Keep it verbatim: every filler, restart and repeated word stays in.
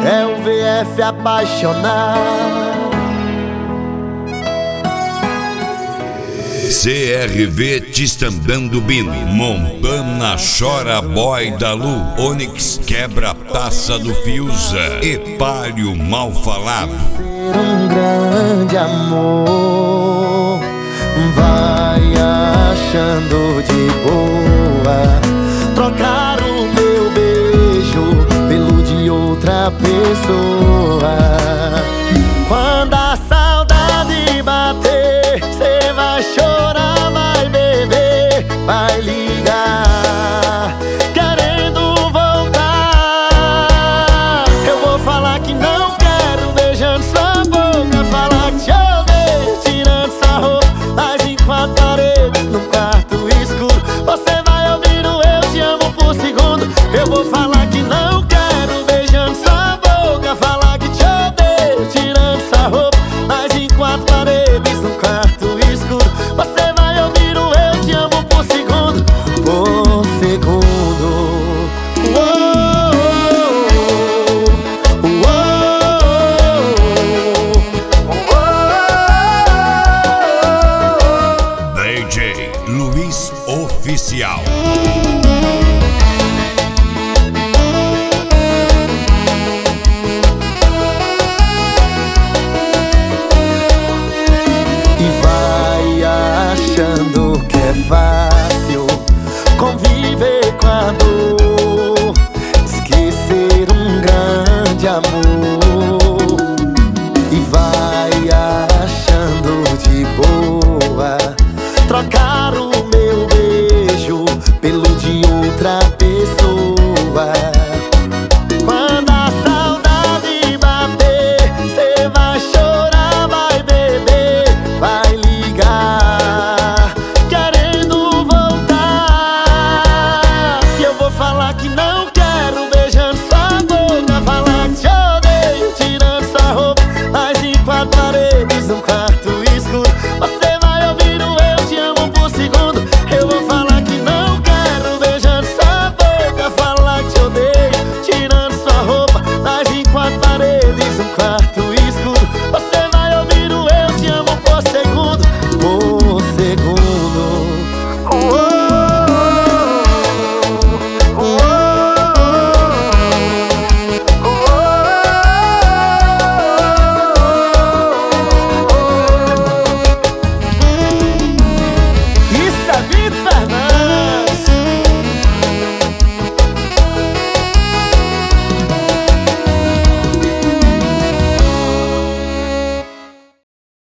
É o V F apaixonado. C R V Tistandando Bino, Montana Chora Boy da Lu, Onyx Quebra Taça do Fiuza, Epálio Mal Falado. Um grande amor, vai achando de boa trocar o meu beijo pelo de outra pessoa. Quando a saudade bater, cê vai chorar, vai beber, vai ligar, querendo voltar. Eu vou falar que não quero, beijando sua boca, falar que te odeio, tirando sua roupa, mas em quatro paredes, num quarto escuro, você vai ouvir o eu te amo por segundo. Eu vou falar que não quero, beijando sua boca, falar que te odeio, tirando sua roupa, mas em quatro paredes, num quarto escuro, você vai ouvir o eu te amo por segundo, por segundo. Uou, uou, uou. D J Luiz Oficial. E vai achando que é fácil conviver com a dor, esquecer um grande amor. E vai achando de boa trocar o meu beijo pelo de outra pessoa. Quando a saudade bater, cê vai chorar, vai beber, vai ligar, querendo voltar. E eu vou falar que não quero,